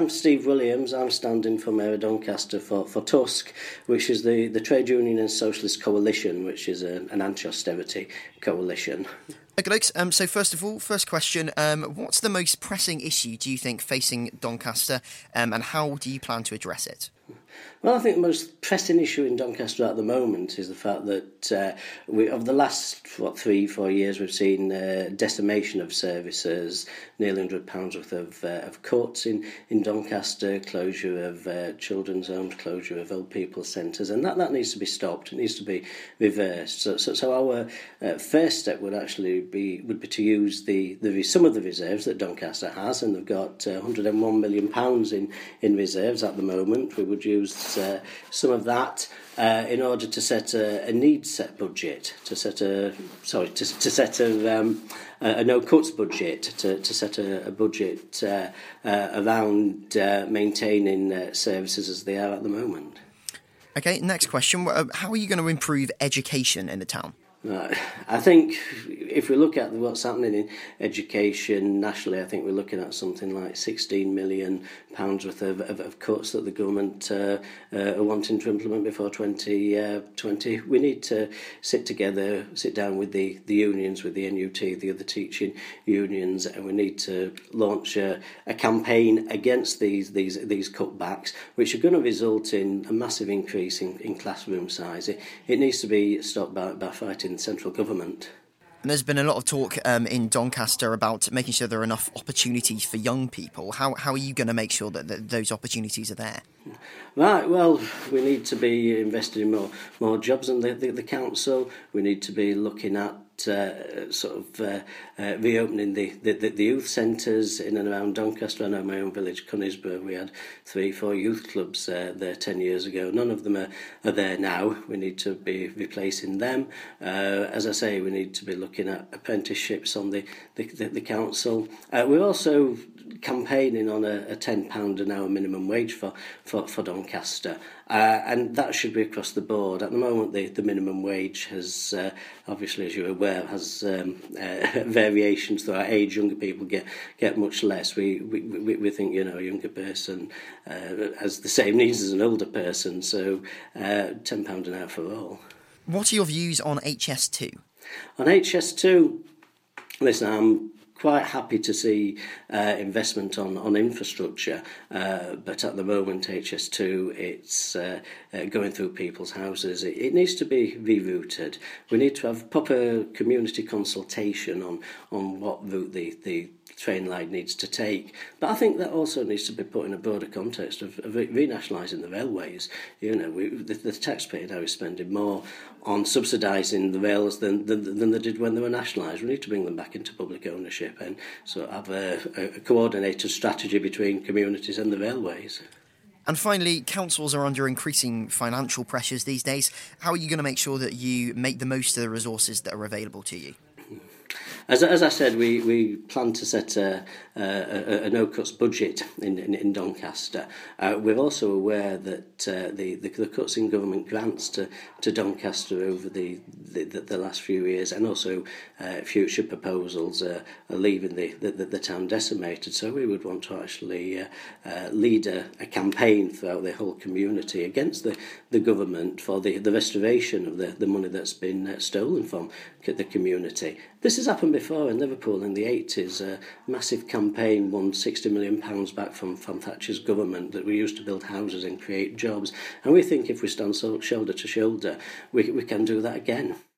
I'm Steve Williams. I'm standing for Mayor of Doncaster for Tusk, which is the Trade Union and Socialist Coalition, which is an anti-austerity coalition. Okay, so first of all, first question, what's the most pressing issue, do you think, facing Doncaster, and how do you plan to address it? Well, I think the most pressing issue in Doncaster at the moment is the fact that over the last 3-4 years we've seen decimation of services, nearly £100 worth of cuts in Doncaster, closure of children's homes, closure of old people's centres, and that needs to be stopped. It needs to be reversed. So our first step would be to use some of the reserves that Doncaster has, and they've got £101 million in reserves at the moment. We would use some of that in order to set a needs-set budget, to set a no cuts budget, to set a budget around maintaining services as they are at the moment. Okay, next question. How are you going to improve education in the town? I think if we look at what's happening in education nationally, I think we're looking at something like £16 million worth of cuts that the government are wanting to implement before 2020. We need to sit down with the unions, with the NUT, the other teaching unions, and we need to launch a campaign against these cutbacks, which are going to result in a massive increase in classroom size. It needs to be stopped by fighting the central government. And there's been a lot of talk in Doncaster about making sure there are enough opportunities for young people. How are you going to make sure that those opportunities are there? Right, well, we need to be investing in more jobs in the council. We need to be looking at reopening the youth centres in and around Doncaster. I know my own village, Conisborough, we had 3-4 youth clubs there 10 years ago. None of them are there now. We need to be replacing them. As I say, we need to be looking at apprenticeships on the council. We're also campaigning on a £10 an hour minimum wage for Doncaster, and that should be across the board. At the moment, the minimum wage has, obviously, as you're aware, has variations throughout age. Younger people get much less. We think a younger person has the same needs as an older person, so £10 an hour for all. What are your views on HS2? On HS2, listen, I'm quite happy to see investment on infrastructure, but at the moment HS2 it's going through people's houses. It needs to be rerouted. We need to have proper community consultation on what route the train line needs to take, but I think that also needs to be put in a broader context of renationalising the railways. The taxpayer now is spending more on subsidising the rails than they did when they were nationalised. We need to bring them back into public ownership and so have a coordinated strategy between communities and the railways. And finally, councils are under increasing financial pressures these days. How are you going to make sure that you make the most of the resources that are available to you? As I said, we plan to set a no-cuts budget in Doncaster. We're also aware that the cuts in government grants to Doncaster over the last few years, and also future proposals are leaving the town decimated. So we would want to actually lead a campaign throughout the whole community against the government for the restoration of the money that's been stolen from the community. This has happened before in Liverpool in the 80s. A massive campaign won £60 million back from Thatcher's government that we used to build houses and create jobs. And we think if we stand shoulder to shoulder, we can do that again.